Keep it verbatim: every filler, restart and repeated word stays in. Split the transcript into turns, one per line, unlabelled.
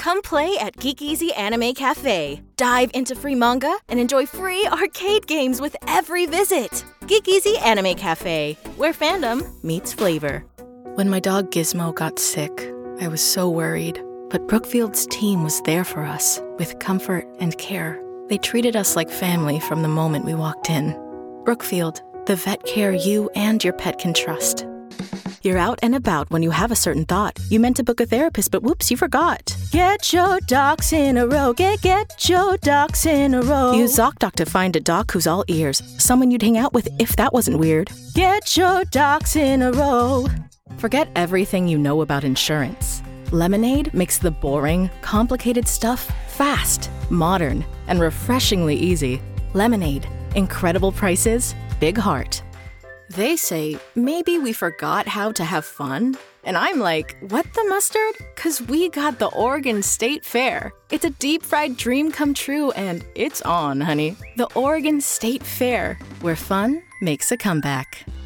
Come play at Geek Easy Anime Cafe. Dive into free manga and enjoy free arcade games with every visit. Geek Easy Anime Cafe, where fandom meets flavor.
When my dog Gizmo got sick, I was so worried. But Brookfield's team was there for us, with comfort and care. They treated us like family from the moment we walked in. Brookfield, the vet care you and your pet can trust. You're out and about when you have a certain thought. You meant to book a therapist, but whoops, you forgot. Get your docs in a row. Get, get your docs in a row. Use ZocDoc to find a doc who's all ears. Someone you'd hang out with if that wasn't weird. Get your docs in a row. Forget everything you know about insurance. Lemonade makes the boring, complicated stuff fast, modern, and refreshingly easy. Lemonade. Incredible prices, big heart. They say, maybe we forgot how to have fun. And I'm like, what the mustard? 'Cause we got the Oregon State Fair. It's a deep-fried dream come true, and it's on, honey. The Oregon State Fair, where fun makes a comeback.